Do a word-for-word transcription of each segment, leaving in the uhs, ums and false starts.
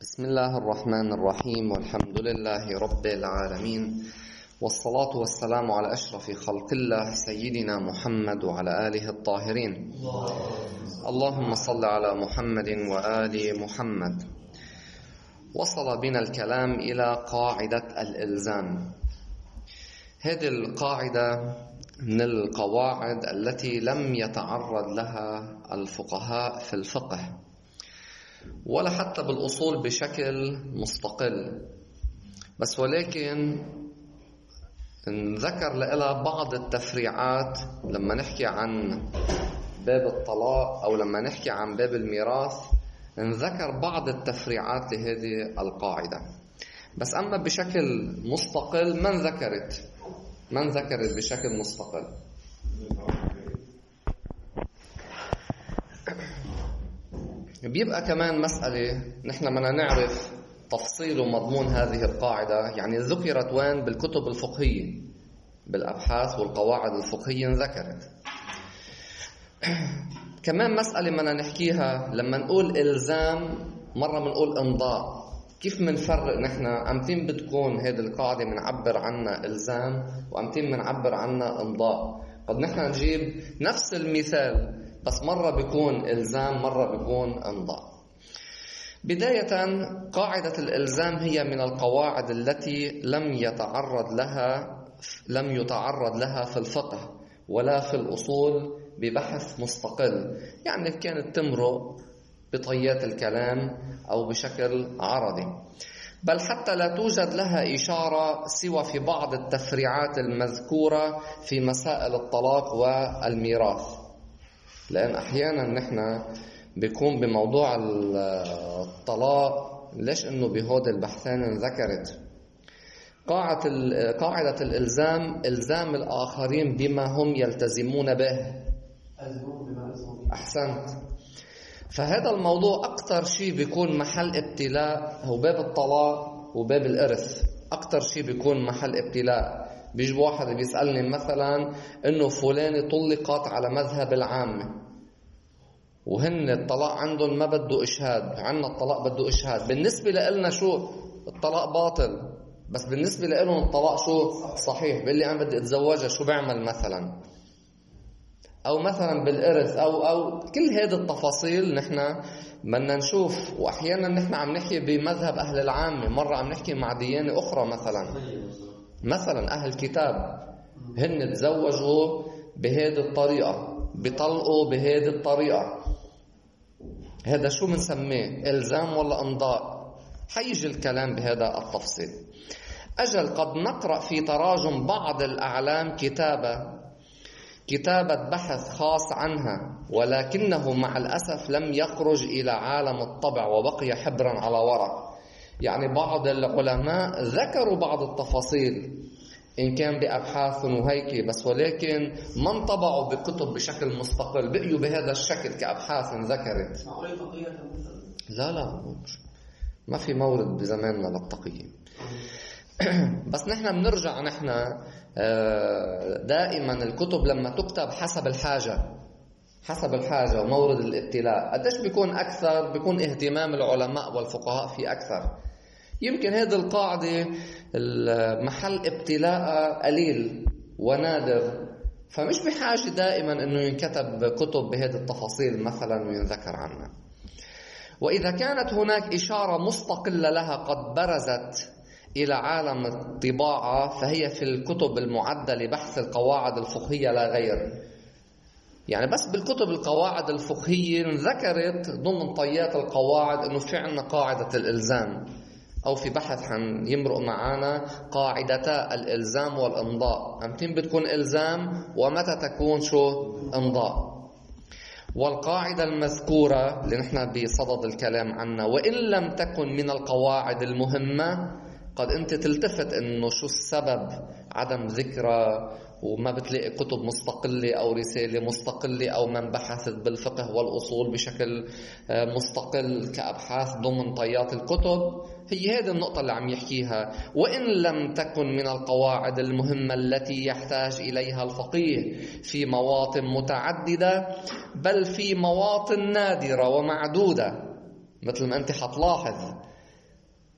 بسم الله الرحمن الرحيم، والحمد لله رب العالمين، والصلاة والسلام على أشرف خلق الله سيدنا محمد وعلى آله الطاهرين. اللهم صل على محمد وآل محمد. وصل بنا الكلام إلى قاعدة الإلزام. هذه القاعدة من القواعد التي لم يتعرض لها الفقهاء في الفقه ولا حتى بالأصول بشكل مستقل، بس ولكن نذكر لها بعض التفريعات لما نحكي عن باب الطلاق أو لما نحكي عن باب الميراث. نذكر بعض التفريعات لهذه القاعدة، بس أما بشكل مستقل ما نذكرت ما نذكرت بشكل مستقل. بيبقى كمان مسألة نحن بدنا نعرف تفصيل ومضمون هذه القاعدة، يعني ذكرت وين؟ بالكتب الفقهية، بالأبحاث والقواعد الفقهية ذكرت. كمان مسألة بدنا نحكيها لما نقول إلزام، مرة بنقول إمضاء. كيف منفرق نحن أمتين بتكون هذه القاعدة منعبر عنها إلزام وأمتين منعبر عنها إمضاء؟ قد نحن نجيب نفس المثال بس مرة بيكون إلزام مرة بيكون إمضاء. بداية، قاعدة الإلزام هي من القواعد التي لم يتعرض لها لم يتعرض لها في الفقه ولا في الأصول ببحث مستقل، يعني كانت تمرق بطيات الكلام أو بشكل عرضي، بل حتى لا توجد لها إشارة سوى في بعض التفريعات المذكورة في مسائل الطلاق والميراث. لأن أحيانا نحن بيكون بموضوع الطلاق ليش إنه بهود البحثين ذكرت قاعدة الإلزام، إلزام الآخرين بما هم يلتزمون به. أحسنت. فهذا الموضوع أكتر شيء بيكون محل ابتلاء هو باب الطلاق وباب الإرث. أكتر شيء بيكون محل ابتلاء. بيجي واحد بيسألني مثلا إنه فلانة طلقت على مذهب العامة، وهن الطلاق عندهم ما بده إشهاد، عنا الطلاق بده إشهاد. بالنسبة لنا شو؟ الطلاق باطل، بس بالنسبة لهم الطلاق شو؟ صحيح. بيقول لي أنا بدي أتزوجها، شو بعمل مثلا؟ أو مثلا بالإرث أو أو كل هذه التفاصيل نحن بدنا نشوف. وأحيانا نحن عم نحكي بمذهب أهل العامة، مرة عم نحكي مع ديانة أخرى، مثلا مثلا أهل الكتاب هن تزوجوا بهذه الطريقة، بيطلقوا بهذه الطريقة. هذا شو بنسميه؟ إلزام ولا إمضاء؟ حيجي الكلام بهذا التفصيل. أجل قد نقرأ في تراجم بعض الأعلام كتابة كتابة بحث خاص عنها، ولكنه مع الأسف لم يخرج إلى عالم الطبع وبقي حبرا على ورق. يعني بعض العلماء ذكروا بعض التفاصيل إن كان بأبحاث وهيك، بس ولكن ما انطبعوا بكتب بشكل مستقل، بقيوا بهذا الشكل كأبحاث ذكرت. لا لا ما في مورد بزماننا للتقييم. بس نحن بنرجع نحن دائما الكتب لما تكتب حسب الحاجة حسب الحاجة ومورد الابتلاء. قديش بيكون أكثر؟ بيكون اهتمام العلماء والفقهاء في أكثر. يمكن هذه القاعدة محل ابتلاء قليل ونادر، فمش بحاجة دائما أنه ينكتب كتب بهذه التفاصيل مثلا وينذكر عنها. وإذا كانت هناك إشارة مستقلة لها قد برزت إلى عالم الطباعة فهي في الكتب المعدة لبحث القواعد الفقهية لا غير. يعني بس بالكتب القواعد الفقهية ذكرت ضمن طيات القواعد أنه في عنا قاعدة الإلزام، أو في بحث حن يمرق معانا قاعدتا الإلزام والإمضاء. أمتين بتكون إلزام ومتى تكون شو؟ إمضاء. والقاعدة المذكورة اللي نحن بصدد الكلام عنها وإن لم تكن من القواعد المهمة، قد أنت تلتفت إنه شو السبب عدم ذكرها وما بتلاقي كتب مستقلة أو رسالة مستقلة أو من بحثت بالفقه والأصول بشكل مستقل كأبحاث ضمن طيات الكتب. هي هذه النقطة اللي عم يحكيها. وإن لم تكن من القواعد المهمة التي يحتاج إليها الفقيه في مواطن متعددة، بل في مواطن نادرة ومعدودة، مثل ما أنت حتلاحظ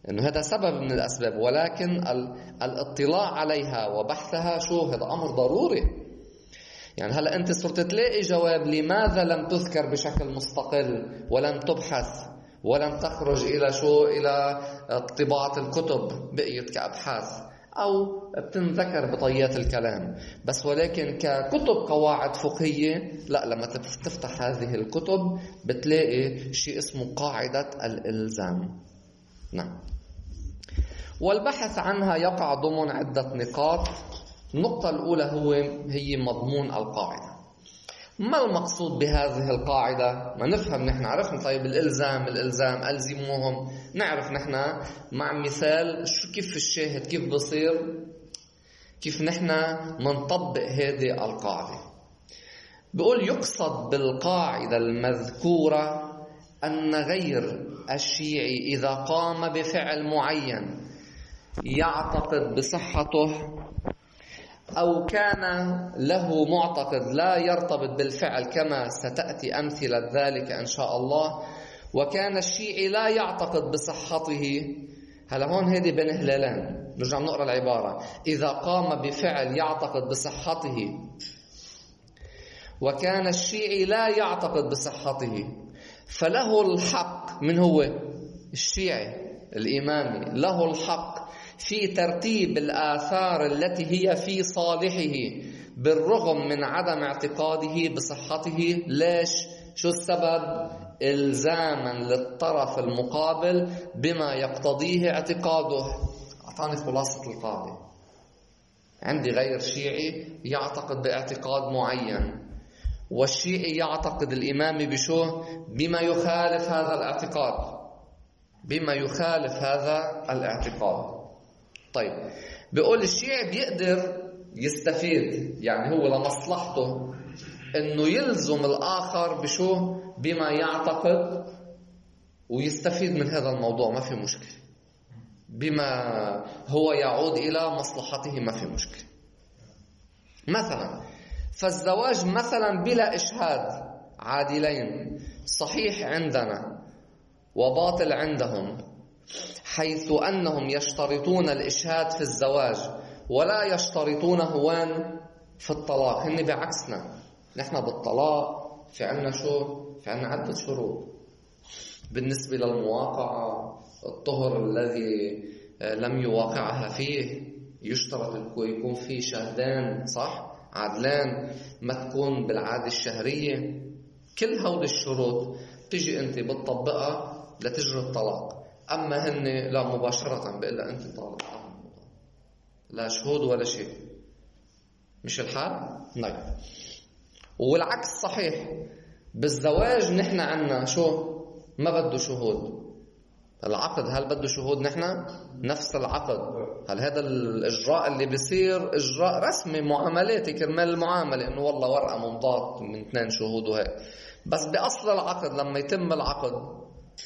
إنه هذا سبب من الأسباب، ولكن الاطلاع عليها وبحثها شو هذا أمر ضروري. يعني هلأ أنت صرت تلاقي جواب لماذا لم تذكر بشكل مستقل ولم تبحث ولم تخرج إلى شو إلى طباعة الكتب بقيت كأبحاث أو بتنذكر بطيات الكلام بس، ولكن ككتب قواعد فقهية لا، لما تفتح هذه الكتب بتلاقي شيء اسمه قاعدة الإلزام. نعم. والبحث عنها يقع ضمن عدة نقاط. النقطة الأولى هو هي مضمون القاعدة. ما المقصود بهذه القاعدة؟ ما نفهم نحن عرفنا طيب الإلزام الإلزام ألزموهم، نعرف نحن مع مثال شو كيف الشاهد كيف بصير كيف نحن منطبق هذه القاعدة. بيقول يقصد بالقاعدة المذكورة أن غير الشيعي إذا قام بفعل معين يعتقد بصحته أو كان له معتقد لا يرتبط بالفعل كما ستأتي أمثلة ذلك إن شاء الله، وكان الشيعي لا يعتقد بصحته. هلا هون هذه بين هلالين، نرجع نقرأ العبارة. إذا قام بفعل يعتقد بصحته وكان الشيعي لا يعتقد بصحته فله الحق. من هو؟ الشيعي الإمامي له الحق في ترتيب الآثار التي هي في صالحه بالرغم من عدم اعتقاده بصحته. ليش؟ شو السبب؟ إلزاما للطرف المقابل بما يقتضيه اعتقاده. أعطاني خلاصة القاعدة. عندي غير شيعي يعتقد باعتقاد معين، والشيعي يعتقد الإمامي بشو؟ بما يخالف هذا الاعتقاد، بما يخالف هذا الاعتقاد. طيب بيقول الشيعي بيقدر يستفيد، يعني هو لمصلحته انه يلزم الاخر بشو؟ بما يعتقد، ويستفيد من هذا الموضوع، ما في مشكلة. بما هو يعود الى مصلحته ما في مشكلة. مثلا فالزواج مثلا بلا اشهاد عادلين صحيح عندنا وباطل عندهم، حيث أنهم يشترطون الإشهاد في الزواج ولا يشترطونه وين؟ في الطلاق. هن بعكسنا، نحن بالطلاق في عنا شو؟ في عنا عدة شروط. بالنسبة للمواقعة الطهر الذي لم يواقعها فيه يشترط يكون فيه شهدان صح؟ عدلان، ما تكون بالعادة الشهرية. كل هول الشروط تجي أنت بتطبقها لتجري الطلاق. أما هن لا، مباشرة بقول لها أنت طالق، لا شهود ولا شيء. مش الحال؟ نعم. والعكس صحيح. بالزواج نحن عنا شو؟ ما بده شهود. العقد هل بده شهود؟ نحن نفس العقد. هل هذا الإجراء اللي بيصير إجراء رسمي معاملاتي كرمال المعاملة، إنه والله ورقة ممضاة من اثنين شهود وهيك، بس بأصل العقد لما يتم العقد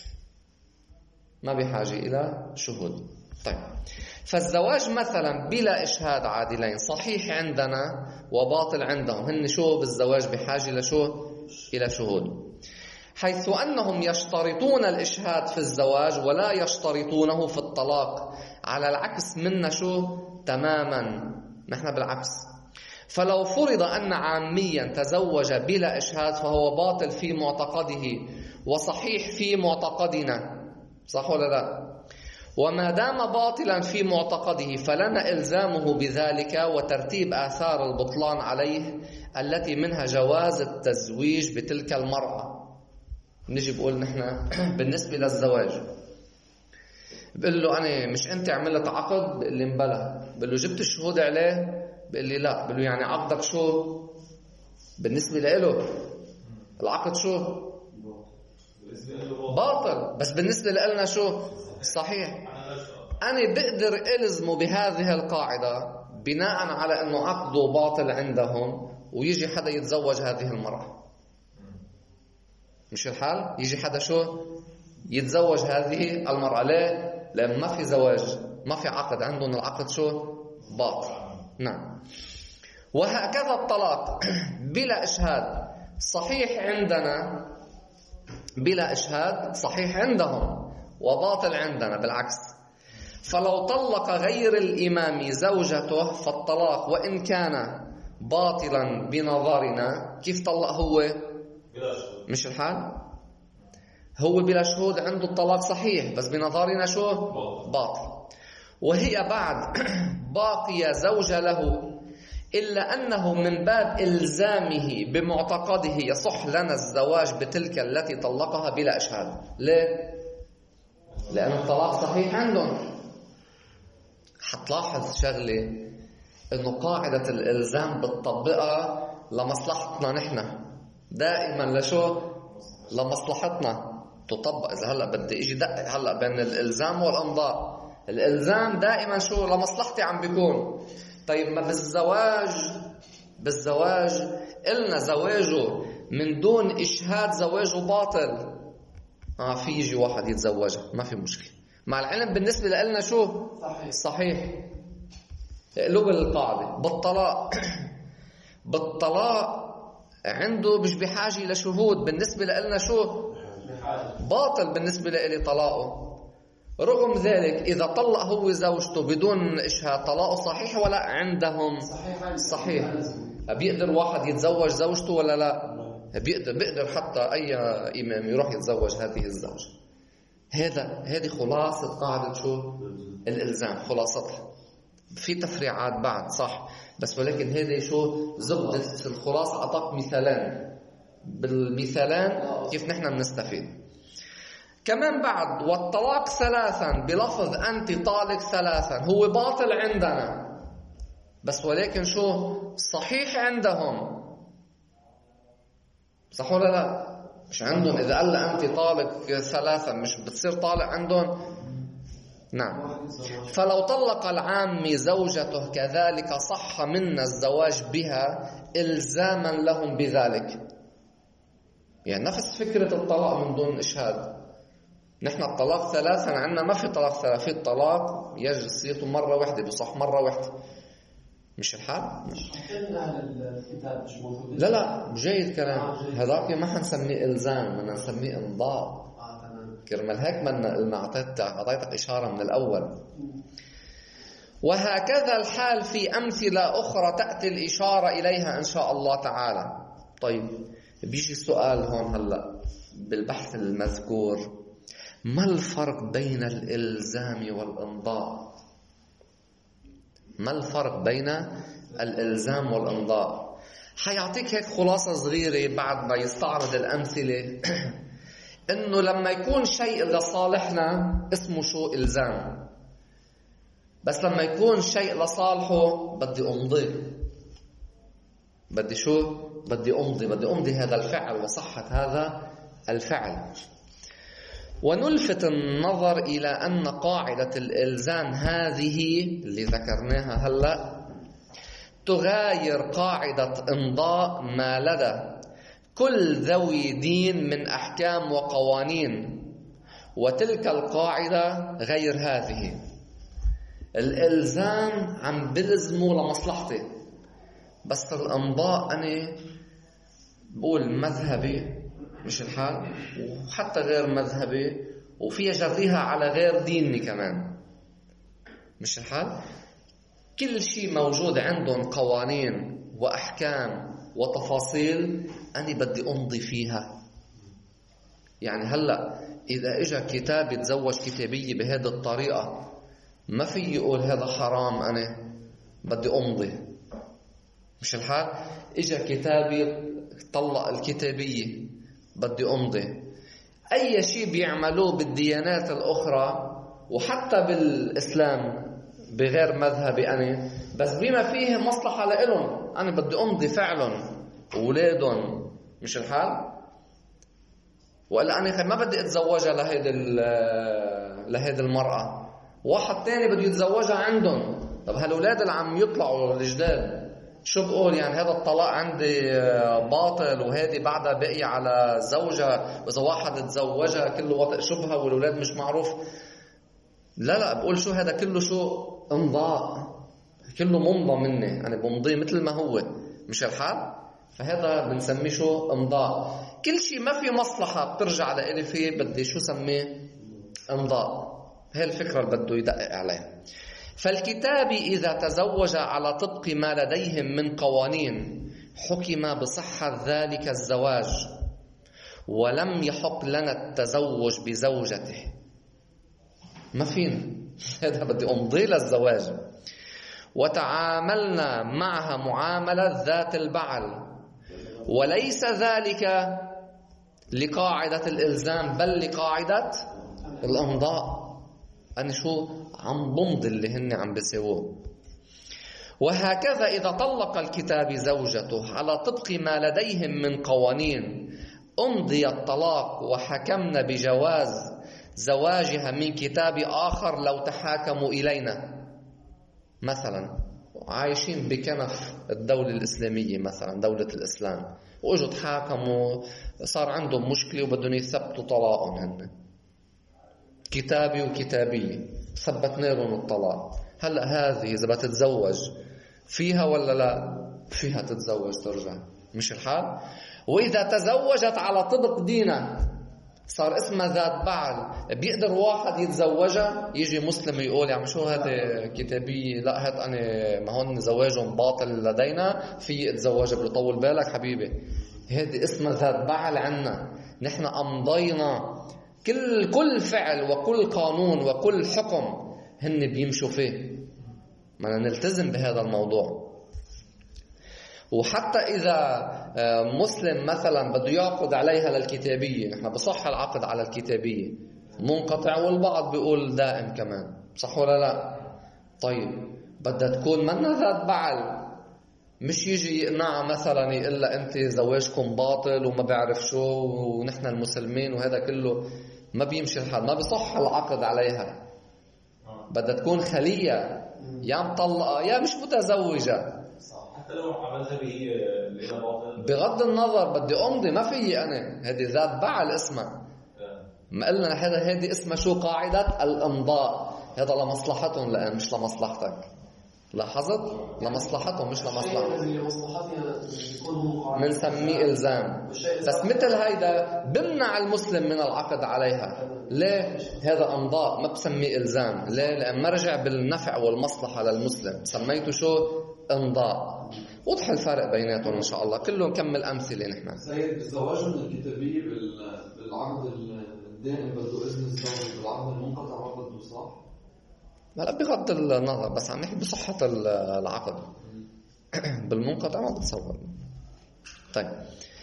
ما بحاجة إلى شهود. طيب فالزواج مثلا بلا إشهاد عادلين صحيح عندنا وباطل عندهم. هن شو بالزواج بحاجة لشو؟ إلى شهود، حيث أنهم يشترطون الإشهاد في الزواج ولا يشترطونه في الطلاق. على العكس منا شو؟ تماما نحن بالعكس. فلو فرض أن عاميا تزوج بلا إشهاد فهو باطل في معتقده وصحيح في معتقدنا، صح ولا لا؟ وما دام باطلا في معتقده فلنا إلزامه بذلك وترتيب آثار البطلان عليه التي منها جواز التزويج بتلك المرأة. نجي بقول نحن بالنسبة للزواج، بقول له أنا مش أنت عملت عقد؟ بقول لي مبلا. بقول له جبت الشهود عليه؟ بقول لي لا. بقول له يعني عقدك شو؟ بالنسبة له العقد شو؟ باطل، بس بالنسبة لنا شو؟ صحيح. أنا بقدر إلزمه بهذه القاعدة بناء على أنه عقده باطل عندهم، ويجي حدا يتزوج هذه المرأة. مش الحال؟ يجي حدا شو؟ يتزوج هذه المرأة. ليه؟ لأن ما في زواج، ما في عقد عندهم، العقد شو؟ باطل. نعم. وهكذا الطلاق بلا إشهاد صحيح عندنا، بلا إشهاد صحيح عندهم وباطل عندنا. بالعكس فلو طلق غير الإمام زوجته فالطلاق وإن كان باطلا بنظرنا. كيف طلق هو؟ بلا شهود. مش الحال؟ هو بلا شهود عنده الطلاق صحيح، بس بنظرنا شو؟ باطل. وهي بعد باقية زوجة له، إلا أنه من باب إلزامه بمعتقده يصح لنا الزواج بتلك التي طلقها بلا إشهاد. ليه؟ لأن الطلاق صحيح عندهم. حتلاحظ شغلة، إنه قاعدة الإلزام بتطبقها لمصلحتنا نحن دائما. لشو؟ لمصلحتنا تطبق. إذا هلأ بدي إيجي دقق هلأ بين الإلزام والإمضاء، الإلزام دائما شو؟ لمصلحتي عم بيكون. طيب ما بالزواج، بالزواج إلنا زواجه من دون إشهاد زواجه باطل. آه في يجي واحد يتزوجها ما في مشكلة، مع العلم بالنسبة لنا شو؟ صحيح, صحيح. قلوب القاعدة بالطلاق بالطلاق عنده مش بحاجة لشهود، بالنسبة لنا شو؟ باطل بالنسبة لي طلاقه. رغم ذلك إذا طلق هو زوجته بدون إشهاد طلاقه صحيح ولا عندهم؟ صحيح. صحيح. بيقدر واحد يتزوج زوجته ولا لا؟ بيقدر. بيقدر حتى أي إمام يروح يتزوج هذه الزوجة. هذا هذه خلاصة قاعدة شو؟ الإلزام، خلاصتها. في تفريعات بعد صح، بس ولكن هذه شو؟ زبدة الخلاصة. أعطاك مثالين، بالمثالين كيف نحن بنستفيد. كمان بعد والطلاق ثلاثا بلفظ أنت طالق ثلاثا هو باطل عندنا، بس ولكن شو؟ صحيح عندهم. صح ولا لا؟ مش عندهم إذا قال أنت طالق ثلاثا مش بتصير طالق عندهم. نعم. فلو طلق العام زوجته كذلك صح منا الزواج بها إلزاما لهم بذلك. يعني نفس فكرة الطلاق من دون إشهاد. نحن الطلاق ثلاثا عندنا ما في طلاق ثلاثة، في الطلاق يجلس مرة واحدة بصح مرة واحدة. مش الحال؟ لا لا جيد كلام. هذاك ما حنسميه إلزام، بدنا نسميه إمضاء. كرمال هيك بدنا أعطيتك أعطيتك إشارة من الأول. وهكذا الحال في أمثلة أخرى تأتي الإشارة إليها إن شاء الله تعالى. طيب بيجي السؤال هون هلأ بالبحث المذكور، ما الفرق بين الإلزام والإمضاء؟ ما الفرق بين الإلزام والإمضاء؟ حيعطيك هيك خلاصة صغيرة بعد ما يستعرض الأمثلة. إنه لما يكون شيء لصالحنا اسمه شو؟ إلزام. بس لما يكون شيء لصالحه بدي أمضي. بدي شو؟ بدي أمضي. بدي أمضي هذا الفعل وصحة هذا الفعل. ونلفت النظر إلى أن قاعدة الإلزام هذه اللي ذكرناها هلأ تغاير قاعدة إمضاء ما لدى كل ذوي دين من أحكام وقوانين، وتلك القاعدة غير هذه. الإلزام عم بلزمه لمصلحتي، بس الإمضاء أنا بقول مذهبي مش الحال، وحتى غير مذهبي، وفيها جريها على غير ديني كمان مش الحال. كل شيء موجود عندهم قوانين وأحكام وتفاصيل أنا بدي أمضي فيها. يعني هلأ إذا إجا كتاب يتزوج كتابية بهذه الطريقة ما في يقول هذا حرام، أنا بدي أمضي مش الحال. إجا كتابي طلق الكتابية بدي أمضي. أي شيء بيعملوه بالديانات الأخرى وحتى بالإسلام بغير مذهبي أنا، بس بما فيه مصلحة لإلهم أنا بدي أمضي فعلا وولادهم مش الحال. وإلا أنا ما بدي أتزوجها لهيدي لهيدي المرأة، واحد تاني بده يتزوجها عندهم. طب هالولاد اللي عم يطلعوا الجداد شو بقول؟ يعني هذا الطلاق عندي باطل وهذه بعدها باقي على زوجها، وإذا واحد تزوجها كله وطئ شبهة والولاد مش معروف. لا لا بقول شو هذا كله شو؟ امضاء، كله ممضى مني، أنا بمضي مثل ما هو مش الحال. فهذا بنسميه شو؟ امضاء. كل شيء ما في مصلحة بترجع لإلي فيه بدي شو سميه؟ امضاء. هي الفكرة اللي بده يدقق عليها. فالكتاب إذا تزوج على طبق ما لديهم من قوانين حكم بصحة ذلك الزواج، ولم يحق لنا التزوج بزوجته. ما فينا، هذا بدي أمضي للزواج. وتعاملنا معها معاملة ذات البعل، وليس ذلك لقاعدة الإلزام بل لقاعدة الإمضاء. أنا شو عم بمضي اللي هن عم بيسووه. وهكذا إذا طلق الكتاب زوجته على طبق ما لديهم من قوانين أمضي الطلاق وحكمنا بجواز زواجها من كتاب آخر لو تحاكموا إلينا. مثلا عايشين بكنف الدولة الإسلامية، مثلا دولة الإسلام، وإجوا تحاكموا، صار عندهم مشكلة وبدهم يثبتوا طلاقهم، هن كتابي وكتابية، ثبتنا لهم الطلاق. هلأ هذه إذا بتتزوج فيها ولا لا؟ فيها تتزوج ترجع، مش الحال؟ وإذا تزوجت على طبق دينها صار اسمها ذات بعل، بيقدر واحد يتزوجها يجي مسلم يقول يعني شو هذا كتابية؟ لا هات أنا ما هون زواجهم باطل لدينا، في اتزوجها. بيطول بالك حبيبي، هذه اسمها ذات بعل عنا. نحن أمضينا كل كل فعل وكل قانون وكل حكم هن بيمشوا فيه، ما نلتزم بهذا الموضوع. وحتى إذا مسلم مثلا بده يعقد عليها للكتابية، نحن بصح العقد على الكتابية منقطع، والبعض بيقول دائم كمان، صح ولا لا؟ طيب بدها تكون منا ذات بعل، مش يجي يقنعها مثلا يقول لها أنت زواجكم باطل وما بعرف شو ونحن المسلمين وهذا كله، ما بيمشي الحال، ما بصح العقد عليها. بدها تكون خلية، يا مطلقة يا مش متزوجة، حتى لو عملها بهي باطل بغض النظر بدي أمضي، ما فيي أنا، هذه ذات بعل اسمها. ما قلنا هذا هذه اسمها شو؟ قاعدة الإمضاء. هذا لمصلحتهم لأن مش لمصلحتك. لاحظت؟ لمصلحتهم مش لمصلحتك، بنسميه إلزام. بس مثل هيدا بمنع المسلم من العقد عليها. ليه؟ هذا إمضاء، ما بسميه إلزام. ليه؟ لأن مرجع بالنفع والمصلحة للمسلم، سميته شو؟ إمضاء. وضح الفرق بيناتهم إن شاء الله. كله نكمل أمثلة نحن. سيد الزواج من الكتابية بالعقد الدائم بده إذن الزوج، بالعقد المنقطع ما بده، صح؟ لا بغض النظر، بس عم نحكي بصحة العقد. بالمنقطع ما بتصور. طيب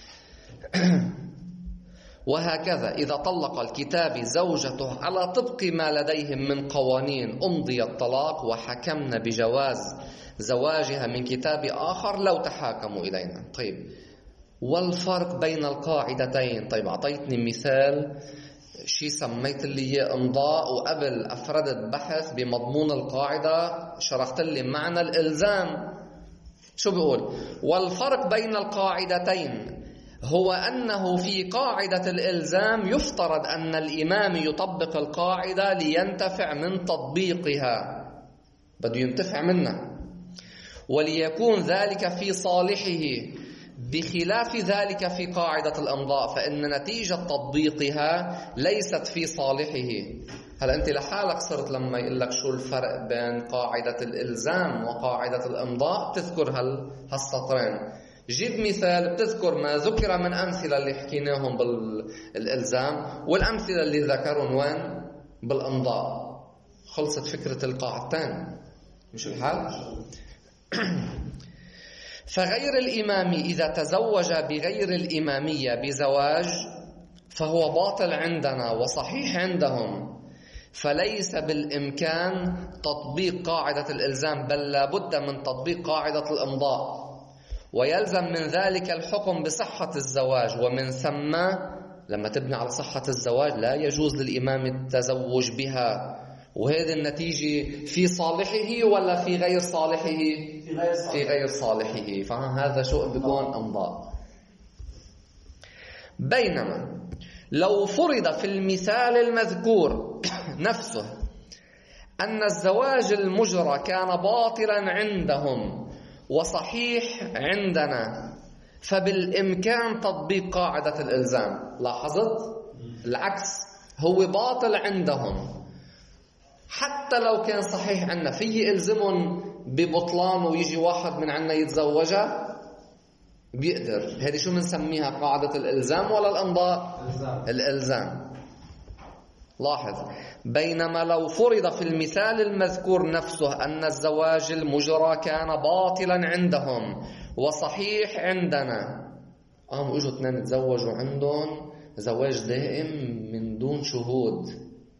وهكذا إذا طلق الكتاب زوجته على طبق ما لديهم من قوانين أمضي الطلاق وحكمنا بجواز زواجها من كتاب آخر لو تحاكموا إلينا. طيب والفرق بين القاعدتين؟ طيب أعطيتني مثال شيء سميت اللي هي إمضاء، وقبل أفردت بحث بمضمون القاعدة شرحت لي معنى الإلزام. شو بيقول؟ والفرق بين القاعدتين هو أنه في قاعدة الإلزام يفترض أن الإمام يطبق القاعدة لينتفع من تطبيقها، بده ينتفع منها، وليكون ذلك في صالحه، بخلاف ذلك في قاعدة الإمضاء فإن نتيجة تطبيقها ليست في صالحه. هل أنت لحالك صرت لما يقول لك شو الفرق بين قاعدة الإلزام وقاعدة الإمضاء تذكر هال هالسطرين. جيب مثال بتذكر ما ذكر من أمثلة اللي حكيناهم بالإلزام والأمثلة اللي ذكرون وين؟ بالإمضاء. خلصت فكرة القاعدتين، مش الحال؟ فغير الإمام إذا تزوج بغير الإمامية بزواج فهو باطل عندنا وصحيح عندهم، فليس بالإمكان تطبيق قاعدة الإلزام، بل لابد من تطبيق قاعدة الإمضاء، ويلزم من ذلك الحكم بصحة الزواج. ومن ثم لما تبني على صحة الزواج لا يجوز للإمام التزوج بها. وهذه النتيجة في صالحه ولا في غير صالحه؟ في غير صالحه, في غير صالحه. فهذا شو بيكون إمضاء. بينما لو فرض في المثال المذكور نفسه أن الزواج المجرى كان باطلا عندهم وصحيح عندنا، فبالإمكان تطبيق قاعدة الإلزام. لاحظت؟ العكس، هو باطل عندهم حتى لو كان صحيح عنا فيه إلزمهم ببطلان ويجي واحد من عنا يتزوجها بيقدر. هذه شو بنسميها؟ قاعدة الإلزام ولا الإمضاء؟ الإلزام. الإلزام. لاحظ، بينما لو فرض في المثال المذكور نفسه أن الزواج المجرى كان باطلا عندهم وصحيح عندنا، قاموا اجوا اثنين تزوجوا عندهم زواج دائم من دون شهود،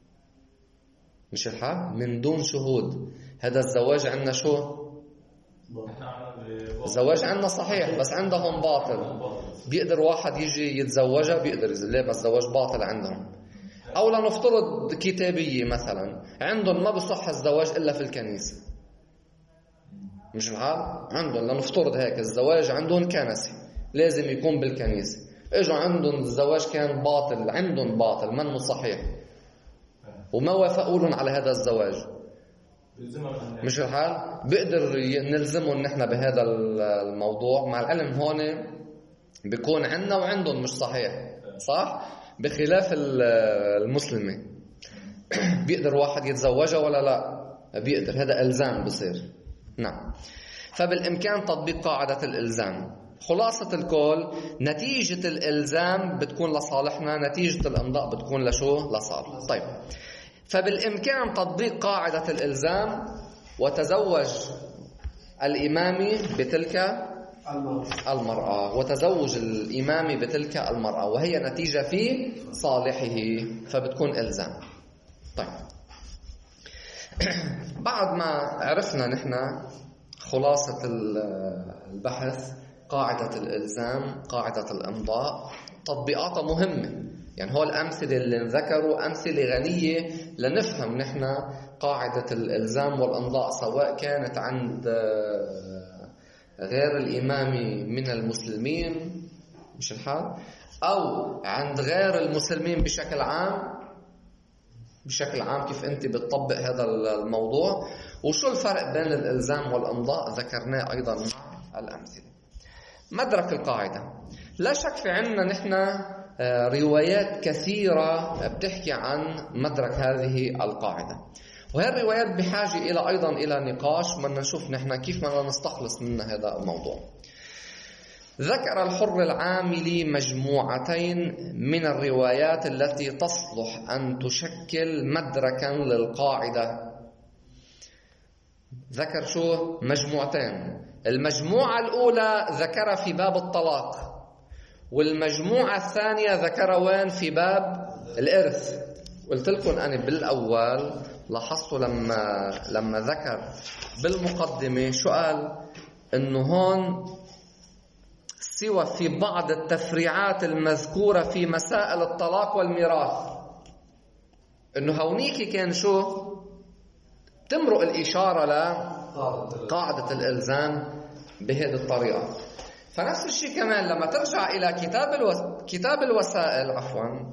مش الحال من دون شهود، هذا الزواج عندنا شو؟ الزواج عندنا صحيح بس عندهم باطل. بيقدر واحد يجي يتزوجها؟ بيقدر. ليه؟ بس الزواج باطل عندهم. أو لنفترض كتابية مثلا، عندهم ما بصح الزواج إلا في الكنيسة، مش الحال؟ عندهم لنفترض هيك الزواج عندهم كنسي لازم يكون بالكنيسة. اجوا عندهم الزواج كان باطل، عندهم باطل منه صحيح، وما وافقوا لهم على هذا الزواج، مش الحال؟ بيقدر نلزمهم نحن بهذا الموضوع، مع العلم هون بيكون عندنا وعندهم مش صحيح، صح؟ بخلاف المسلمة بيقدر واحد يتزوجها ولا لا؟ بيقدر. هذا إلزام بصير. نعم. فبالإمكان تطبيق قاعدة الإلزام. خلاصة الكل، نتيجة الإلزام بتكون لصالحنا، نتيجة الإمضاء بتكون لشو؟ لصالح. طيب، فبالإمكان تطبيق قاعدة الإلزام وتزوج الإمام بتلك المرأة، وتزوج الإمام بتلك المرأة، وهي نتيجة في صالحه، فبتكون إلزام. طيب، بعد ما عرفنا نحن خلاصة البحث، قاعدة الإلزام، قاعدة الإمضاء، تطبيقاتها مهمة. يعني هو الأمثلة اللي نذكروا أمثلة غنية لنفهم نحن قاعدة الإلزام والإمضاء، سواء كانت عند غير الإمام من المسلمين، مش الحال، أو عند غير المسلمين بشكل عام. بشكل عام كيف أنت بتطبق هذا الموضوع، وشو الفرق بين الإلزام والإمضاء ذكرناه أيضا مع الأمثلة. مدرك القاعدة، لا شك في عنا نحن روايات كثيرة بتحكي عن مدرك هذه القاعدة، وهي الروايات بحاجة إلى أيضا إلى نقاش، بدنا نشوف نحن كيف بدنا نستخلص من هذا الموضوع. ذكر الحر العاملي مجموعتين من الروايات التي تصلح أن تشكل مدركا للقاعدة. ذكر شو؟ مجموعتين. المجموعة الأولى ذكر في باب الطلاق، والمجموعة الثانية ذكر وين؟ في باب الإرث. قلت لكم أنا بالأول لاحظتوا لما لما ذكر بالمقدمة شو قال؟ إنه هون سوى في بعض التفريعات المذكورة في مسائل الطلاق والميراث، إنه هونيك كان شو؟ تمرق الإشارة لقاعدة الإلزام بهذه الطريقة. فنفس الشيء كمان لما ترجع إلى كتاب الو... كتاب الوسائل عفوا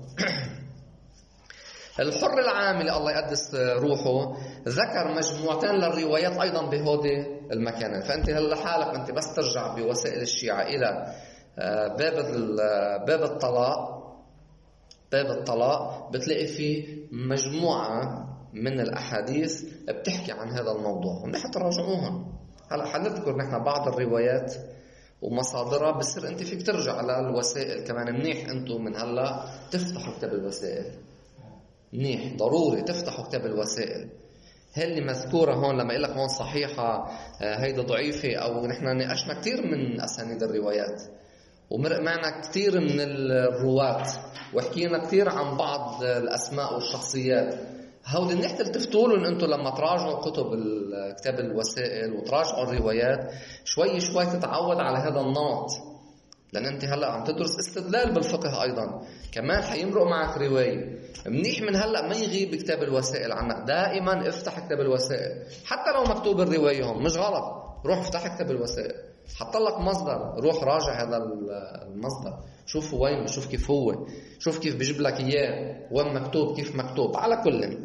الحر العامل الله يقدس روحه ذكر مجموعتين للروايات أيضا بهذه المكان. فأنت هلا حالك أنت بس ترجع بوسائل الشيعة إلى باب باب الطلاق باب الطلاق بتلاقي فيه مجموعة من الأحاديث بتحكي عن هذا الموضوع، ونحن تراجعوهم. هلا حنذكر نحن بعض الروايات ومصادرها، بصير أنت فيك ترجع للوسائل كمان. منيح أنتم من هلا تفتحوا كتاب الوسائل، منيح ضروري تفتحوا كتاب الوسائل. هل اللي مذكورة هون لما يقول لك هون صحيحة هيدا ضعيفة، أو نحن ناقشنا كتير من أسانيد الروايات ومرق معنا كتير من الرواة وحكينا كتير عن بعض الأسماء والشخصيات. هودي منيح تلتفتوا لهم أنتم لما تراجعوا كتب كتاب الوسائل وتراجعوا الروايات، شوي شوي تتعود على هذا النمط، لأن أنت هلأ عم تدرس استدلال بالفقه أيضا، كمان حيمرق معك رواية. منيح من هلأ ما يغيب كتاب الوسائل عنك، دائما افتح كتاب الوسائل حتى لو مكتوب الرواية هم مش غلط، روح افتح كتاب الوسائل، حط لك مصدر، روح راجع هذا المصدر، شوف وين، شوف كيف هو، شوف كيف بيجيب لك إياه، وين مكتوب، كيف مكتوب. على كل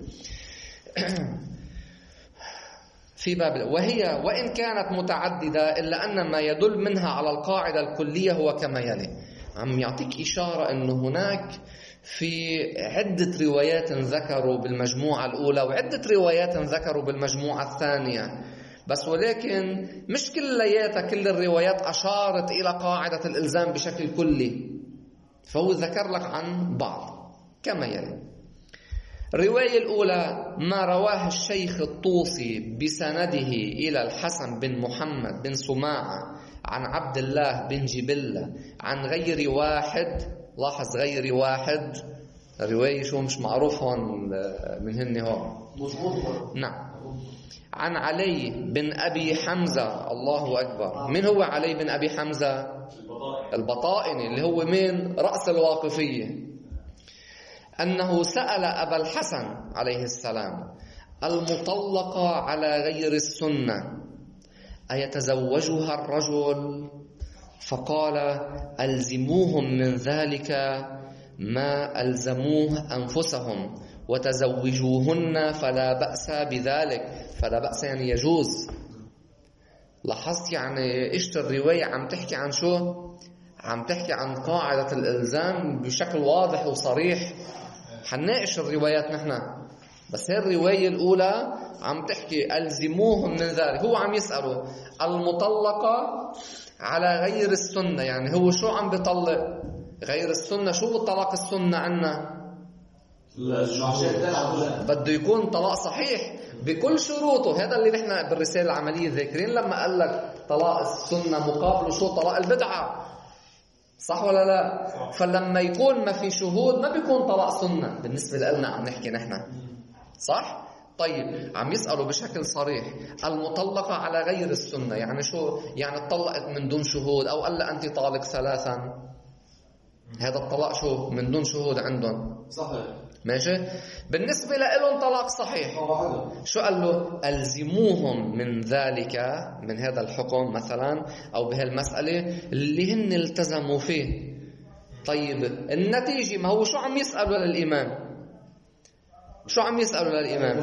في باب، وهي وإن كانت متعددة إلا أن ما يدل منها على القاعدة الكلية هو كما يلي. عم يعطيك إشارة أنه هناك في عدة روايات ذكروا بالمجموعة الأولى وعدة روايات ذكروا بالمجموعة الثانية، بس ولكن مش كلياتها كل الروايات أشارت إلى قاعدة الإلزام بشكل كلي، فهو ذكر لك عن بعض كما يلي. الرواية الأولى ما رواه الشيخ الطوسي بسنده إلى الحسن بن محمد بن سماعة عن عبد الله بن جبلة عن غير واحد. لاحظ غير واحد، الرواية شو مش معروف هون من هن هون. نعم. عن علي بن أبي حمزة. الله أكبر. من هو علي بن أبي حمزة؟ البطائني اللي هو من رأس الواقفية. أنه سأل أبا الحسن عليه السلام المطلقة على غير السنة أيتزوجها الرجل؟ فقال ألزموهم من ذلك ما ألزموه أنفسهم وتزوجوهن فلا بأس بذلك. فلا بأس يعني يجوز. لاحظت يعني إيش الرواية عم تحكي عن شو؟ عم تحكي عن قاعدة الإلزام بشكل واضح وصريح. حنناقش الروايات نحن، بس هي الرواية الأولى عم تحكي ألزموهم من ذلك. هو عم يسأله المطلقة على غير السنة، يعني هو شو عم بيطلق غير السنة؟ شو بالطلاق السنة عنا؟ بده يكون طلاق صحيح بكل شروطه. هذا اللي نحن بالرسالة العملية ذاكرين لما قال لك طلاق السنة مقابله شو؟ طلاق البدعة. صح ولا لا؟ فلما يكون ما في شهود ما بيكون طلاق سنة بالنسبة لنا عم نحكي نحن. صح؟ طيب عم يسألوا بشكل صريح المطلقة على غير السنة يعني شو؟ يعني اتطلقت من دون شهود، أو قال لها أنت طالق ثلاثا. هذا الطلاق شو؟ من دون شهود عندهم. صحيح. ماشي؟ بالنسبة لهم طلاق صحيح. شو قال له؟ ألزموهم من ذلك، من هذا الحكم مثلا أو بهالمسألة اللي هن التزموا فيه. طيب النتيجة ما هو شو عم يسألوا للإمام؟ شو عم يسألوا للإمام؟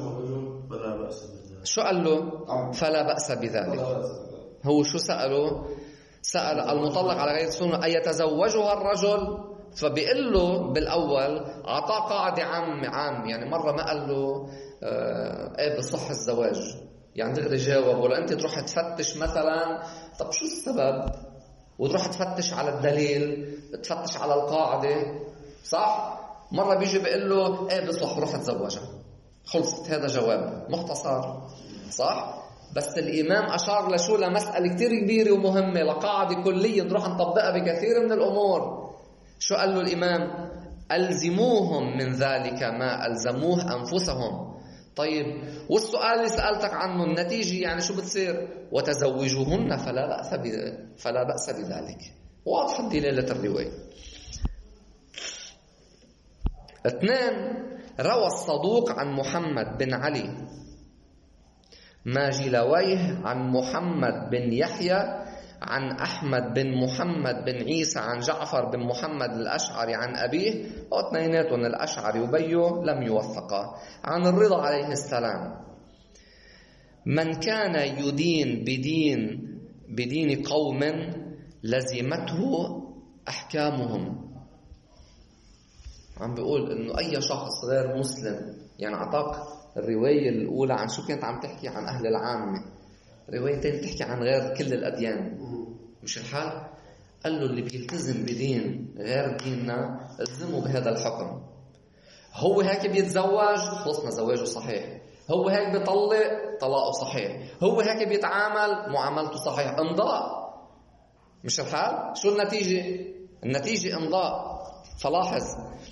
شو قال له؟ فلا بأس بذلك. هو شو سأله؟ سأل المطلق على غير السنة أيتزوجها الرجل؟ فبيقول له بالأول أعطاه قاعدة عام عام يعني مرة ما قال له آه ايه بصح الزواج، يعني دغري جاوب. ولا أنت تروح تفتش مثلا طب شو السبب، وتروح تفتش على الدليل، تفتش على القاعدة. صح؟ مرة بيجي بيقول له ايه بصح روح تزوجها، خلصت. هذا جواب مختصر. صح؟ بس الإمام أشار لشو؟ لمسألة كتير كبيرة ومهمة، لقاعدة كلية نروح نطبقها بكثير من الأمور. شو قال له الإمام؟ ألزموهم من ذلك ما ألزموه أنفسهم. طيب والسؤال اللي سألتك عنه النتيجة يعني شو بتصير؟ وتزوجوهن فلا بأس فلا بأس بذلك. واضحة دلالة الرواية. اثنين، روى الصدوق عن محمد بن علي ماجلويه عن محمد بن يحيى عن أحمد بن محمد بن عيسى عن جعفر بن محمد الأشعري عن أبيه، واثنيناتهم الأشعري وبيه لم يوفقا، عن الرضا عليه السلام: من كان يدين بدين بدين قوم لزمته أحكامهم. عم بيقول إنه أي شخص غير مسلم، يعني أعطاك الرواية الأولى عن شو كانت عم تحكي عن أهل العامة، روايتين تحكي عن غير كل الأديان، مش الحال؟ قال له اللي بيلتزم بدين غير ديننا الزمه بهذا الحكم. هو هيك بيتزوج، خلصنا زواجه صحيح. هو هيك بيطلق، طلاقه صحيح. هو هيك بيتعامل، معاملته صحيح. امضاء، مش الحال؟ شو النتيجة؟ النتيجة امضاء. فلاحظ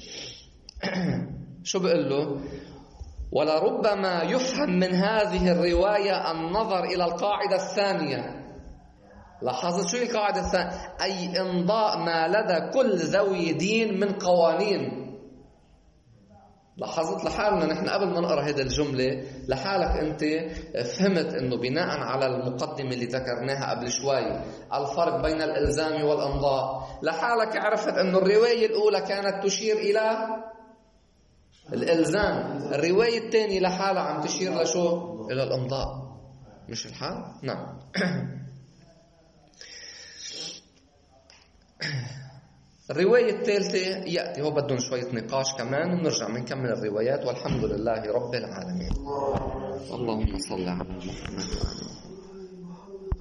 شو بيقول له؟ ولربما يفهم من هذه الرواية النظر إلى القاعدة الثانية. لاحظت شو القاعدة الثانية؟ أي إمضاء ما لدى كل ذوي دين من قوانين. لاحظت لحالنا نحن قبل ما نقرأ هذه الجملة لحالك أنت فهمت أنه بناء على المقدمة اللي ذكرناها قبل شوي الفرق بين الإلزام والإمضاء، لحالك عرفت أنه الرواية الأولى كانت تشير إلى الإلزام، الرواية الثانية لحالها عم تشير لشو؟ إلى الإمضاء، مش الحال؟ نعم. الرواية الثالثة يأتي هو بدهم شوية نقاش كمان ونرجع منكمل الروايات والحمد لله رب العالمين. اللهم صل على محمد.